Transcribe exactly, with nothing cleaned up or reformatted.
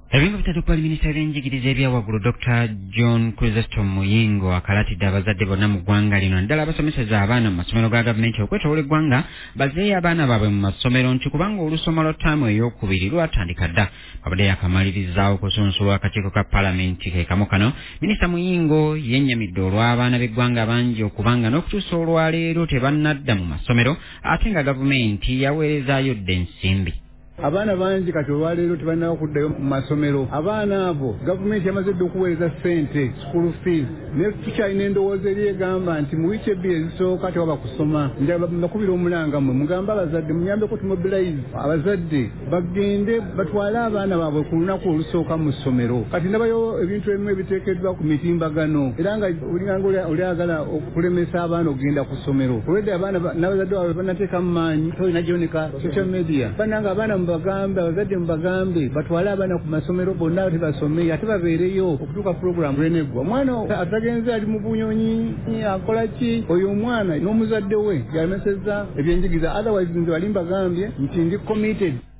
Ebintu bitatu kwa minisita w'enjigiriza ebyawaggulu Doctor John Chrysostom Muyingo akalatidde abazadde bonna mu ggwanga lino naddala abasomeseza abaana mu masomero ga gavumenti okwetoola eggwanga bazeeyo abaana baabwe mu masomero nti kubanga olusoma lwa ttaamu ey'okubiri lwatandika dda babadde yakamalirizaawo okusunsulwa akakiiko ka paalamenti ke kamu kano. Minisita Muyingo yennyamidde olw'abaana b'eggwanga bangi okubanga n'okutuusa olwaleero tebannadda mu masomero ate nga gavumenti yaweerezaayo dda ensimbi. Abaana bangi kati olwaleero tebalina okuddayo mu masomero. Abaana abo gavumenti yamaze dda okuweereza ssente school fees naye tukyalina endowooza eri egamba nti mu wiiki ebbiri ezisooka tewaba kusoma. Njagala mbakubira omulanga mmwe mugambe abazadde muyambeko tumobilize abazadde bagende batwale abaana baabwe ku lunaku olusooka mu ssomero. Kati ndabayo ebintu ebimu ebiteekeddwa ku mitimbagano era nga olinganga olyagala okulemesa abaana okugenda ku ssomero. Olwedde abaana n'abazadde baabwe bannateeka mu maanyi tolina gyonika social media bannanga abaana bagambe abazadde mubagambe batwale abaana ku masomero bonna tebasome ate babeereyo okutuuka puroguramu lwenegwa. Omwana atagenze ali mu bunyonyi akola ki oyo omwana n'omuzadde we yalemesezza ebyenjigiriza otherwise nze bali mbagambye nti ndi committed.